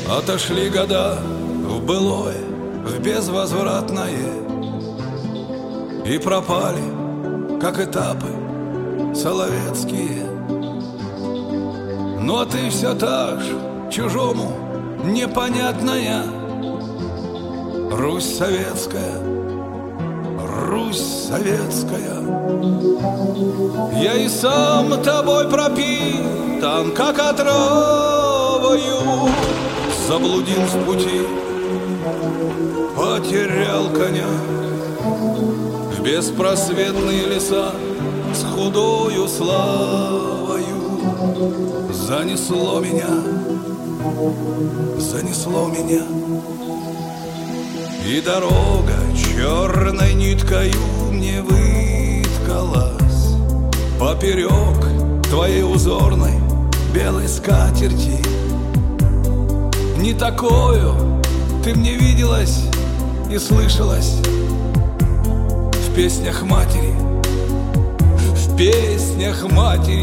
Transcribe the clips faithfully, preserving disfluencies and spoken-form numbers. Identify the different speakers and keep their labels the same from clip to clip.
Speaker 1: Отошли года в былое, в безвозвратное, и пропали, как этапы соловецкие. Ну а ты все та ж, чужому непонятная, Русь советская, Русь советская. Я и сам тобой пропитан, как отравою, заблудил в пути, потерял коня в беспросветные леса с худою славою. Занесло меня, занесло меня, и дорога черной ниткою мне выткалась поперек твоей узорной белой скатерти. Не такою ты мне виделась и слышалась в песнях матери, в песнях матери.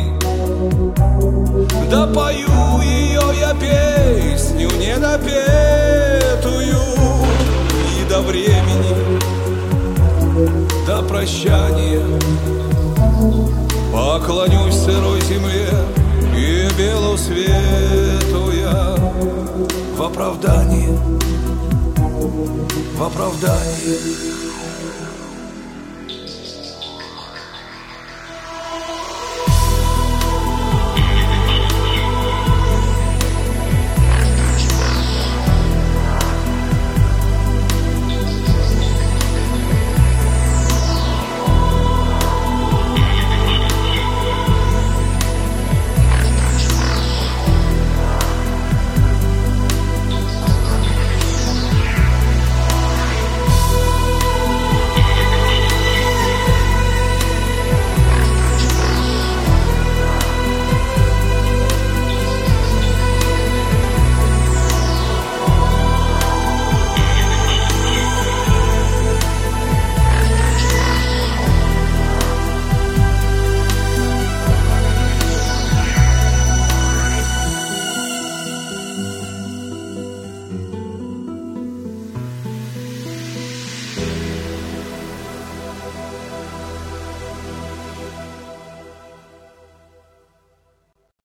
Speaker 1: Да пою ее я песню недопетую, и до времени, до прощания поклонюсь сырой земле и белу свету я в оправдании, в оправдании.